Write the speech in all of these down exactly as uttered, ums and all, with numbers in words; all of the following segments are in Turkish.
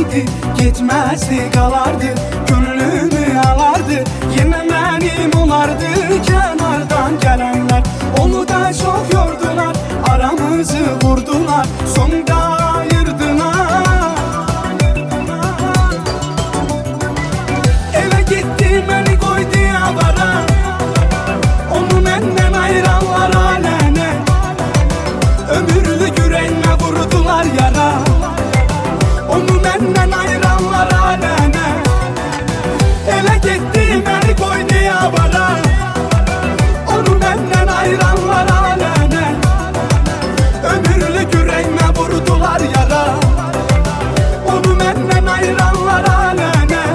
idi, gitmezdi kalardı, gönlümü alardı, yine benim olardı. Kenardan gelenler onu da çok yordular, aramızı vurdular, sonunda ayırdılar. Eve gitti beni koydu avara, onu benden ayıranlar alene, ömürlük yüreğime vurdular yara. Onu benden ayıranlar alene, eve gitti beni koydu avara, onu benden ayıranlar alene, ömürlük yüreğime vurdular yara. Onu benden ayıranlar alene.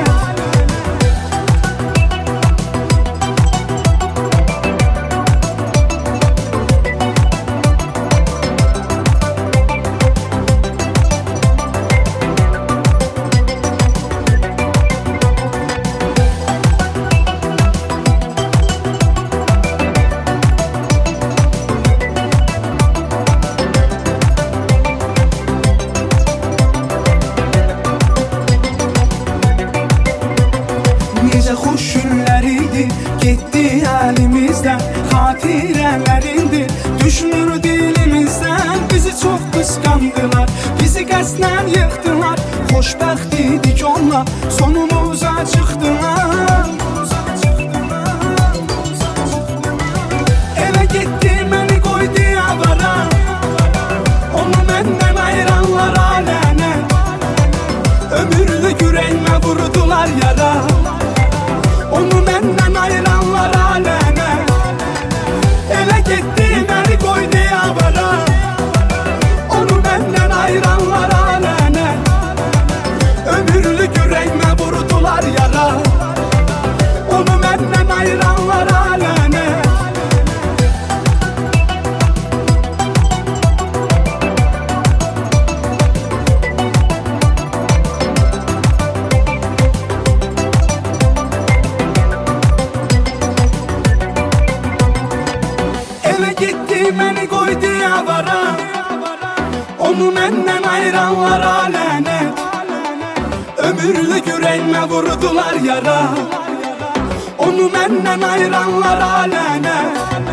Necə xoş günlər idi, getdi əlimizdən, xatirələrindir, düşmür dilimizdən. Bizi çox qısqandılar, bizi qəsdən yıxdılar, xoşbəxt idik onlar, sonumuza çıxdılar. Evə getdi məni qoydu avara, onu məndən ayıranlar alənə, ömürlük yüreğime vurdular yara. Onu benden ayıranlar alene, ele gitti beni koydu avara, onu benden ayıranlar alene, ömürlük yüreğime vurdular yara. Onu benden ayıranlar alene. Eve gitti beni koydu avara, onu benden ayıranlar alene, ömürlük yüreğime vurdular yara. Onu benden ayıranlar alene.